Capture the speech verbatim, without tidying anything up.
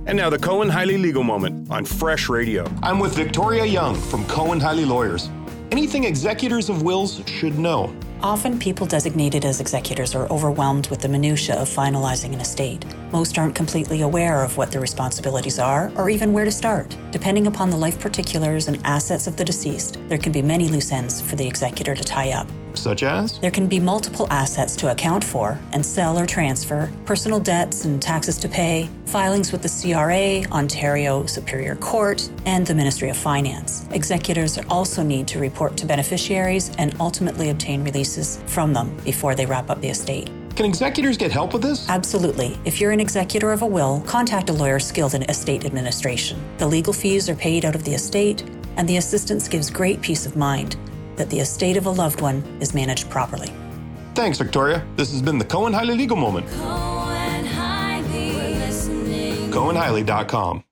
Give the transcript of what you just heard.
And now the Cohen Hiley Legal Moment on Fresh Radio. I'm with Victoria Young from Cohen Hiley Lawyers. Anything executors of wills should know. Often people designated as executors are overwhelmed with the minutiae of finalizing an estate. Most aren't completely aware of what their responsibilities are or even where to start. Depending upon the life particulars and assets of the deceased, there can be many loose ends for the executor to tie up. Such as? There can be multiple assets to account for and sell or transfer, personal debts and taxes to pay, filings with the C R A, Ontario Superior Court, and the Ministry of Finance. Executors also need to report to beneficiaries and ultimately obtain releases from them before they wrap up the estate. Can executors get help with this? Absolutely. If you're an executor of a will, contact a lawyer skilled in estate administration. The legal fees are paid out of the estate, and the assistance gives great peace of mind that the estate of a loved one is managed properly. Thanks, Victoria. This has been the Cohen Hiley Legal Moment. Cohen Hiley. Cohen Hiley dot com